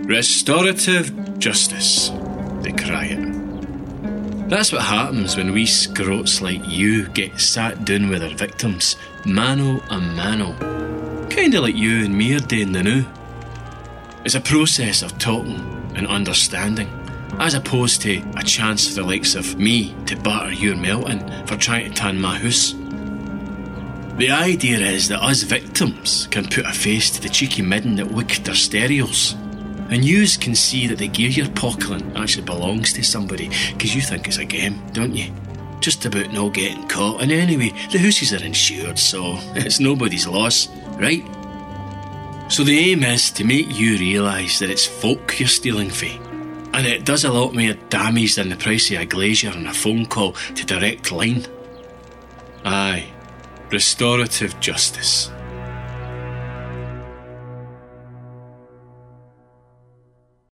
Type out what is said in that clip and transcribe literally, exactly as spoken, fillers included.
Restorative justice, they cry it. That's what happens when we scroats like you get sat down with our victims, mano a mano. Kinda like you and me are doing the now. It's a process of talking and understanding, as opposed to a chance for the likes of me to batter your melting for trying to tan my house. The idea is that us victims can put a face to the cheeky midden that wicked their stereos, and yous can see that the gear you're pockling actually belongs to somebody, because you think it's a game, don't you? Just about not getting caught, and anyway, the hooses are insured, so it's nobody's loss, right? So the aim is to make you realise that it's folk you're stealing fae, and it does a lot more damage than the price of a glazier and a phone call to Direct Line. Aye, restorative justice.